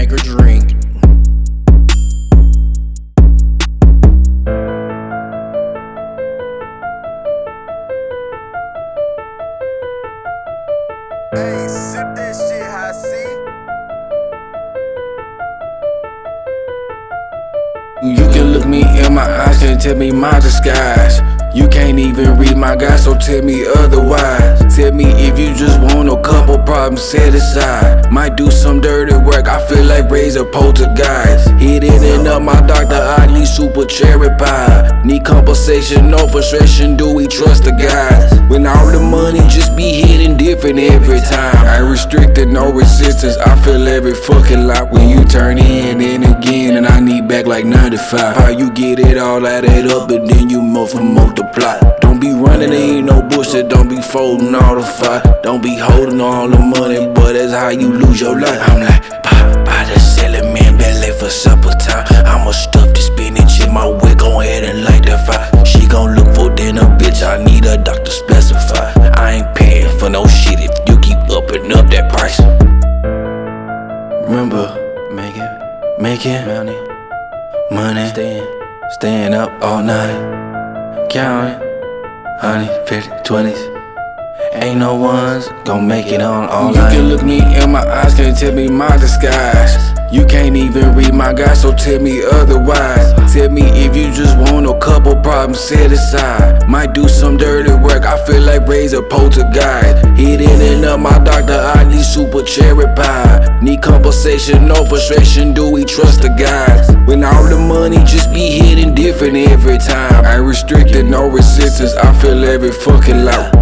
make her drink. Hey, sip that shit, I see. You can look me in my eyes, can't tell me my disguise. You can't even read my guide, so tell me otherwise. Tell me if you just want a couple problems set aside. Might do some dirty work, I feel like razor poltergeist. Hidden in up my Dr. Oddly super cherry pie. Need compensation, no frustration, do we trust the guys? When all the money just be hitting different every time. I restricted, no resistance, I feel every fucking lot. When you turn in and again, and I need back like 95. How you get it all added up, but then you multiply. Don't be running, there ain't no bullshit, don't be folding all the fire. Don't be holding all the money, but that's how you lose your life. I'm like, by the selling man, been late for supper time. I'ma stuff the spinach in my wig, go ahead and light that fire. She gon' look for dinner, bitch, I need a doctor specify. I ain't paying for no shit if you keep upping up that price. Remember, making money, staying up all night. Counting, 150, 20s. Ain't no one's gon' make it on all night. You can look me in my eyes, can't tell me my disguise. You can't even read my guide, so tell me otherwise. Tell me if you just want a couple problems set aside. Might do some dirty work, I feel like razor poltergeist. Hidden in up my Dr. Oddly super cherry pie. Need compensation, no frustration, do we trust the guys? When all the money just be hitting different every time. I restricted, no resistance, I feel every fucking lot.